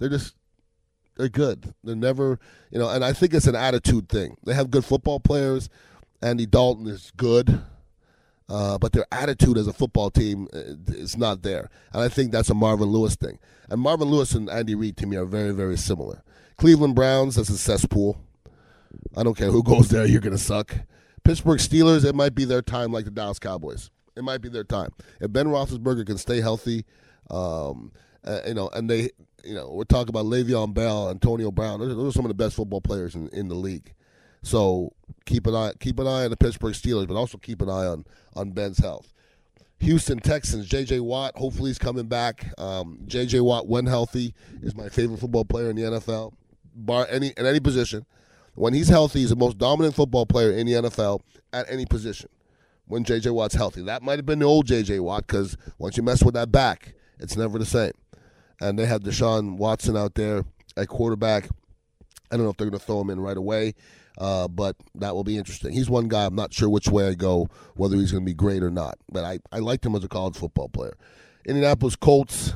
They're good. They're never, and I think it's an attitude thing. They have good football players. Andy Dalton is good. But their attitude as a football team is not there. And I think that's a Marvin Lewis thing. And Marvin Lewis and Andy Reid, to me, are very, very similar. Cleveland Browns, that's a cesspool. I don't care who goes there, you're going to suck. Pittsburgh Steelers, it might be their time like the Dallas Cowboys. It might be their time. If Ben Roethlisberger can stay healthy, and they, we're talking about Le'Veon Bell, Antonio Brown. Those are some of the best football players in the league. So keep an eye on the Pittsburgh Steelers, but also keep an eye on Ben's health. Houston Texans, J.J. Watt, hopefully he's coming back. J.J. Watt, when healthy, is my favorite football player in the NFL, in any position. When he's healthy, he's the most dominant football player in the NFL at any position. When J.J. Watt's healthy. That might have been the old J.J. Watt, because once you mess with that back, it's never the same. And they have Deshaun Watson out there at quarterback. I don't know if they're going to throw him in right away. But that will be interesting. He's one guy I'm not sure which way I go, whether he's going to be great or not. But I liked him as a college football player. Indianapolis Colts,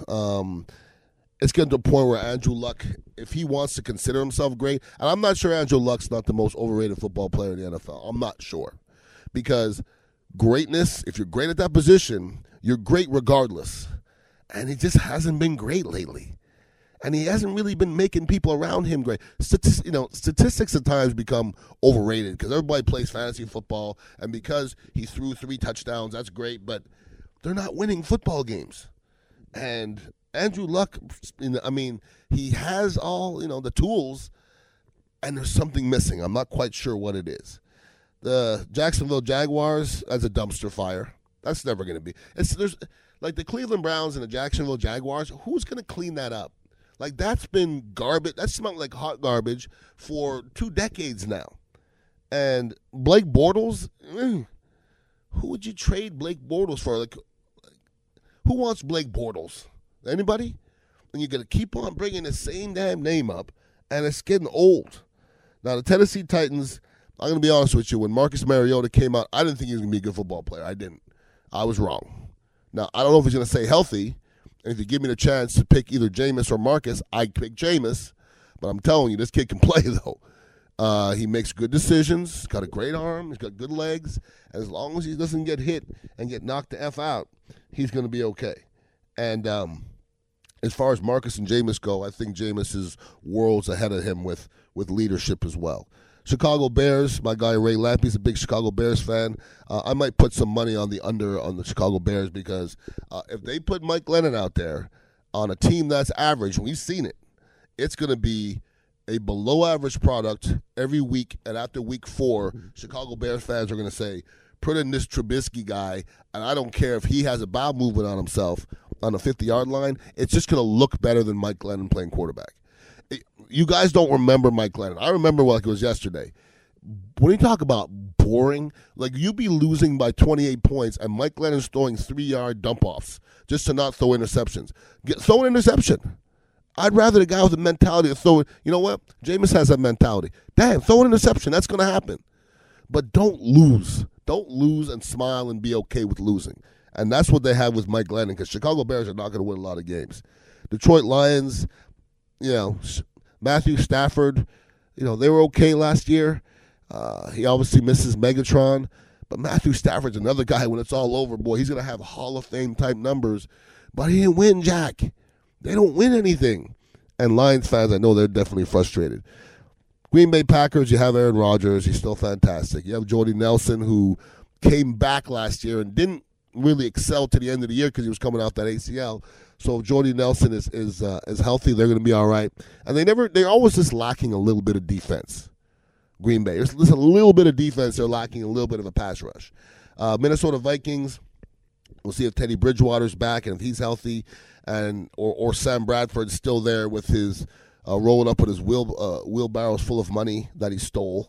it's getting to a point where Andrew Luck, if he wants to consider himself great, and I'm not sure Andrew Luck's not the most overrated football player in the NFL. I'm not sure. Because greatness, if you're great at that position, you're great regardless. And he just hasn't been great lately. And he hasn't really been making people around him great. Statistics at times become overrated because everybody plays fantasy football, and because he threw 3 touchdowns, that's great, but they're not winning football games. And Andrew Luck, he has all, the tools, and there's something missing. I'm not quite sure what it is. The Jacksonville Jaguars, that's a dumpster fire. That's never going to be. There's like the Cleveland Browns and the Jacksonville Jaguars, who's going to clean that up? Like, that's been garbage. That's smelled like hot garbage for 2 decades now. And Blake Bortles, who would you trade Blake Bortles for? Like, who wants Blake Bortles? Anybody? And you're going to keep on bringing the same damn name up, and it's getting old. Now, the Tennessee Titans, I'm going to be honest with you. When Marcus Mariota came out, I didn't think he was going to be a good football player. I didn't. I was wrong. Now, I don't know if he's going to stay healthy. And if you give me the chance to pick either Jameis or Marcus, I'd pick Jameis. But I'm telling you, this kid can play, though. He makes good decisions. He's got a great arm. He's got good legs. And as long as he doesn't get hit and get knocked the F out, he's going to be okay. And as far as Marcus and Jameis go, I think Jameis is worlds ahead of him with leadership as well. Chicago Bears, my guy Ray Lampy's a big Chicago Bears fan. I might put some money on the under on the Chicago Bears because if they put Mike Glennon out there on a team that's average, we've seen it, it's going to be a below-average product every week. And after week 4, Chicago Bears fans are going to say, put in this Trubisky guy, and I don't care if he has a bowel movement on himself on the 50-yard line, it's just going to look better than Mike Glennon playing quarterback. You guys don't remember Mike Glennon. I remember like it was yesterday. When you talk about boring, like you be losing by 28 points and Mike Glennon's throwing 3-yard dump-offs just to not throw interceptions. Throw an interception. I'd rather the guy with the mentality to throw it. You know what? Jameis has that mentality. Damn, throw an interception. That's going to happen. But don't lose. Don't lose and smile and be okay with losing. And that's what they have with Mike Glennon because Chicago Bears are not going to win a lot of games. Detroit Lions, Matthew Stafford, they were okay last year. He obviously misses Megatron. But Matthew Stafford's another guy when it's all over, boy, he's going to have Hall of Fame type numbers. But he didn't win, Jack. They don't win anything. And Lions fans, I know they're definitely frustrated. Green Bay Packers, you have Aaron Rodgers. He's still fantastic. You have Jordy Nelson, who came back last year and didn't really excel to the end of the year because he was coming off that ACL. So if Jordy Nelson is healthy, they're going to be all right. And they're always just lacking a little bit of defense. Green Bay, there's a little bit of defense. They're lacking a little bit of a pass rush. Minnesota Vikings, we'll see if Teddy Bridgewater's back and if he's healthy, and or Sam Bradford's still there with his rolling up with his wheelbarrows full of money that he stole.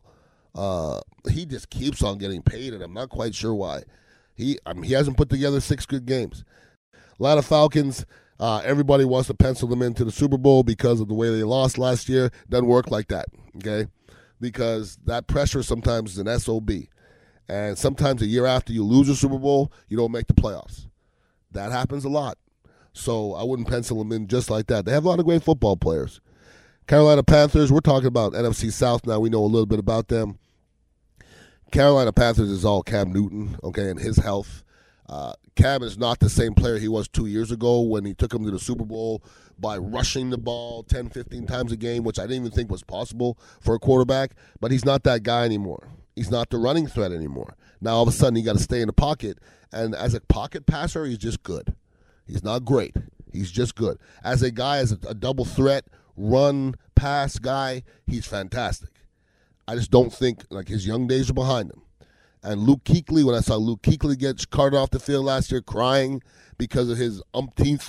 He just keeps on getting paid, and I'm not quite sure why. He hasn't put together 6 good games. Atlanta Falcons, everybody wants to pencil them into the Super Bowl because of the way they lost last year. Doesn't work like that, okay? Because that pressure sometimes is an SOB. And sometimes a year after you lose a Super Bowl, you don't make the playoffs. That happens a lot. So I wouldn't pencil them in just like that. They have a lot of great football players. Carolina Panthers, we're talking about NFC South now. We know a little bit about them. Carolina Panthers is all Cam Newton, okay, and his health. Cam is not the same player he was 2 years ago when he took him to the Super Bowl by rushing the ball 10, 15 times a game, which I didn't even think was possible for a quarterback. But he's not that guy anymore. He's not the running threat anymore. Now, all of a sudden, you got to stay in the pocket. And as a pocket passer, he's just good. He's not great. He's just good. As a guy, as a double threat, run, pass guy, he's fantastic. I just don't think, like, his young days are behind him. And Luke Kuechly, when I saw Luke Kuechly get carted off the field last year crying because of his umpteenth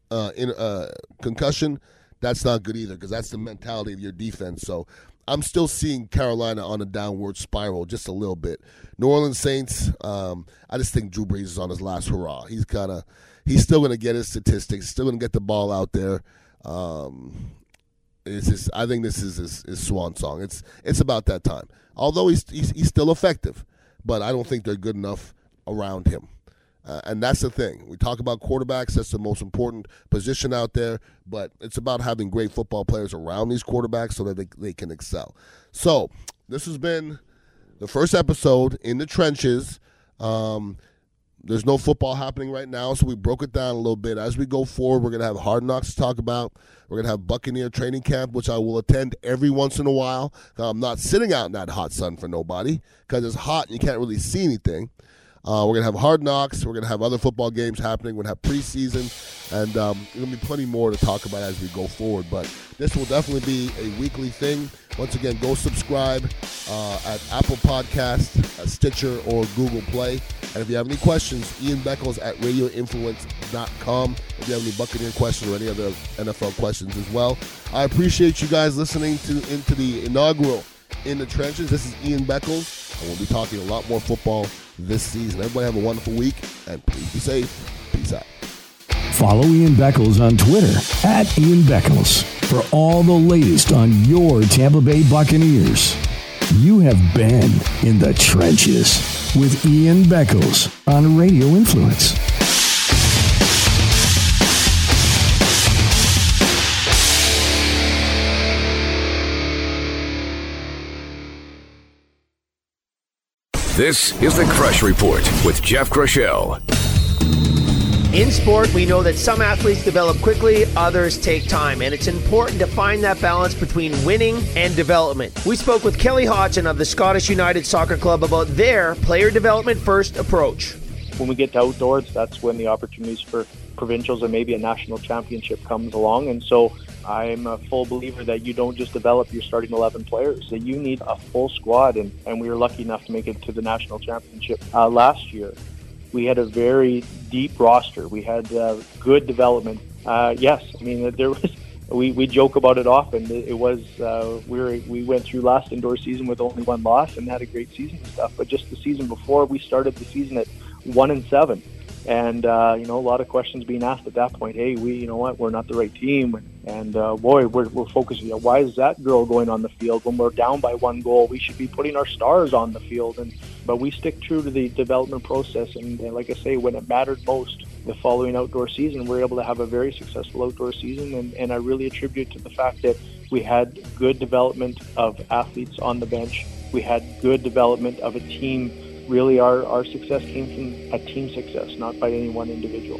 concussion, that's not good either because that's the mentality of your defense. So I'm still seeing Carolina on a downward spiral just a little bit. New Orleans Saints, I just think Drew Brees is on his last hurrah. He's still going to get his statistics, still going to get the ball out there. I think this is his swan song. It's about that time. Although he's still effective, but I don't think they're good enough around him. And that's the thing. We talk about quarterbacks. That's the most important position out there. But it's about having great football players around these quarterbacks so that they can excel. So this has been the first episode in the trenches There's no football happening right now, so we broke it down a little bit. As we go forward, we're going to have Hard Knocks to talk about. We're going to have Buccaneer training camp, which I will attend every once in a while. I'm not sitting out in that hot sun for nobody because it's hot and you can't really see anything. We're going to have Hard Knocks. We're going to have other football games happening. We're going to have preseason. And there's going to be plenty more to talk about as we go forward. But this will definitely be a weekly thing. Once again, go subscribe at Apple Podcasts, Stitcher, or Google Play. And if you have any questions, Ian Beckles at RadioInfluence.com. If you have any Buccaneer questions or any other NFL questions as well. I appreciate you guys listening into the inaugural In the Trenches. This is Ian Beckles, and we'll be talking a lot more football this season. Everybody have a wonderful week, and please be safe. Peace out. Follow Ian Beckles on Twitter at Ian Beckles for all the latest on your Tampa Bay Buccaneers. You have been in the trenches with Ian Beckles on Radio Influence. This is the Crush Report with Jeff Crushell. In sport, we know that some athletes develop quickly, others take time, and it's important to find that balance between winning and development. We spoke with Kelly Hodgson of the Scottish United Soccer Club about their player development first approach. When we get to outdoors, that's when the opportunities for provincials and maybe a national championship comes along. And so I'm a full believer that you don't just develop your starting 11 players, that you need a full squad. And we were lucky enough to make it to the national championship last year. We had a very deep roster. We had good development. Yes, I mean, there was. We joke about it often. It was we went through last indoor season with only one loss and had a great season and stuff. But just the season before, we started the season at 1-7, and a lot of questions being asked at that point. Hey, we're not the right team, and boy, we're focusing. Why is that girl going on the field when we're down by one goal? We should be putting our stars on the field, but we stick true to the development process. And like I say, when it mattered most, the following outdoor season, we're able to have a very successful outdoor season, and I really attribute to the fact that we had good development of athletes on the bench. We had good development of a team. Really, our success came from a team success, not by any one individual.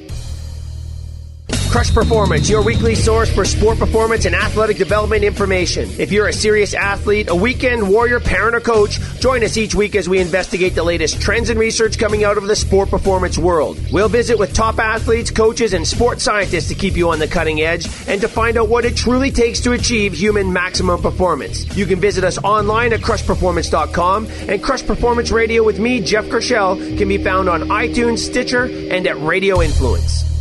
Crush Performance, your weekly source for sport performance and athletic development information. If you're a serious athlete, a weekend warrior, parent, or coach, join us each week as we investigate the latest trends and research coming out of the sport performance world. We'll visit with top athletes, coaches, and sports scientists to keep you on the cutting edge and to find out what it truly takes to achieve human maximum performance. You can visit us online at crushperformance.com, and Crush Performance Radio with me, Jeff Crushell, can be found on iTunes, Stitcher, and at Radio Influence.